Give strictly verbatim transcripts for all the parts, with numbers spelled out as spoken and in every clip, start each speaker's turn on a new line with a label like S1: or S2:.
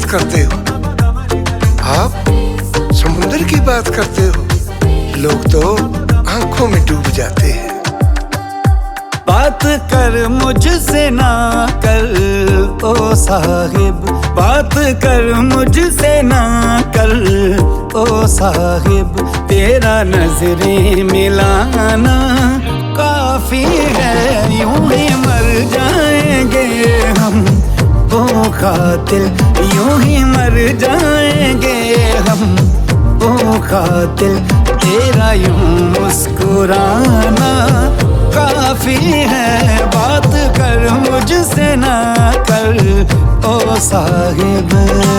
S1: करते हो, आप समुंदर की बात करते हो, लोग तो आंखों में डूब जाते हैं।
S2: बात कर मुझसे ना कर ओ साहिब, बात कर मुझसे ना कर ओ साहिब, तेरा नजरें मिलाना काफी है, यूं ही मर जाएंगे हम ओ कातिल, यूं ही मर जाएंगे हम ओ कातिल, तेरा यूं मुस्कुराना काफी है, बात कर मुझसे ना कर ओ साहिब।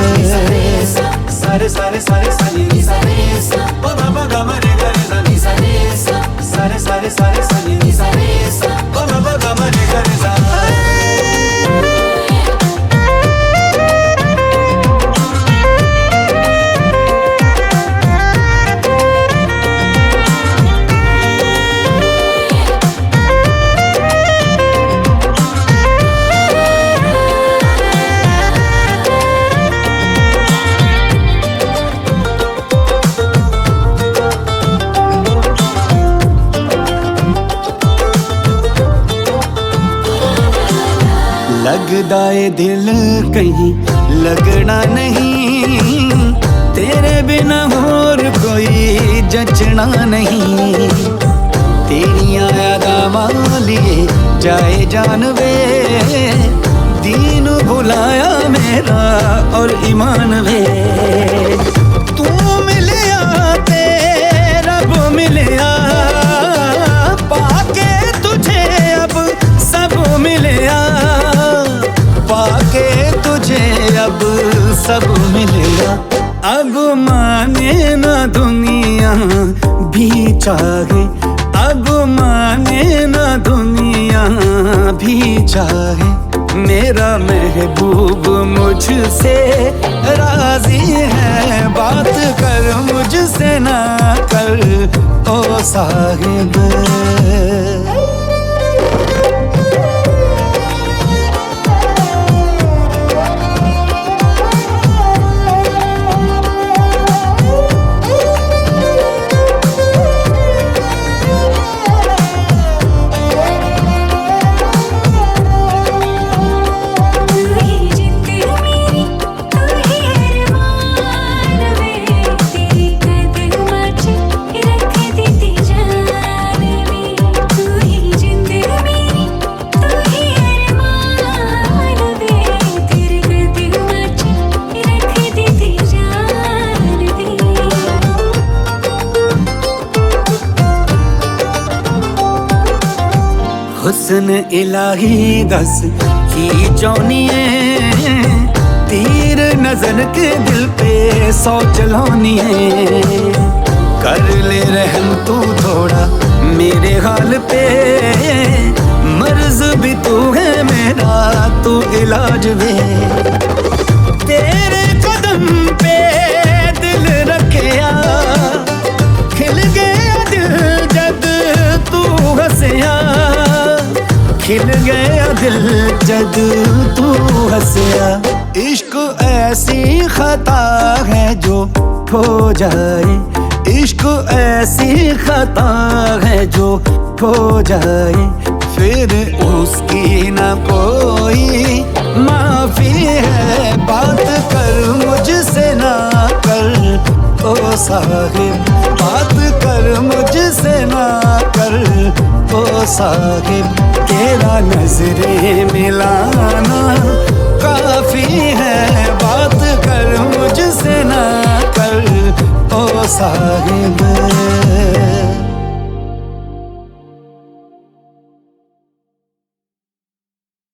S2: सारे सारे सारे सारे सारे सा ओ बाबा गमरे करे सा सारे सा सारे सारे सारे सारे सारे सा ओ बाबा गमरे करे सा। लगदा ए दिल कहीं लगना नहीं, तेरे बिना और कोई जचना नहीं, तेरियां यादां लिए जाए जानवे, दीन भुलाया मेरा और ईमान वे, तू मिलिया ते रब मिलिया, पाके तुझे अब सब मिलिया, पाके तुझे अब सब मिलेगा, अब माने ना दुनिया भी चाहे, अब माने ना दुनिया भी चाहे, मेरा महबूब मुझसे राजी है, बात कर मुझसे ना कर ओ साहिब। हुस्न इलाही दस की चौनिए, तीर नजर के दिल पे सौ चलानिए, कर ले रहम तू थोड़ा मेरे हाल पे, मर्ज भी तू है मेरा तू इलाज वे, तेरे कदम पे दिल रखिया, खिल गया दिल जद तू हंसिया, खिल गया दिल जद तू हंसिया, इश्क ऐसी खता है जो हो जाए, इश्क ऐसी खता है जो हो जाए, फिर उसकी ना कोई माफी है, बात कर मुझसे ना कर ओ साहिब, बात कर मुझसे ना कर ओ साहिब, तेरा नजरें मिलाना काफी है, बात कर मुझसे ना कर ओ साहिब।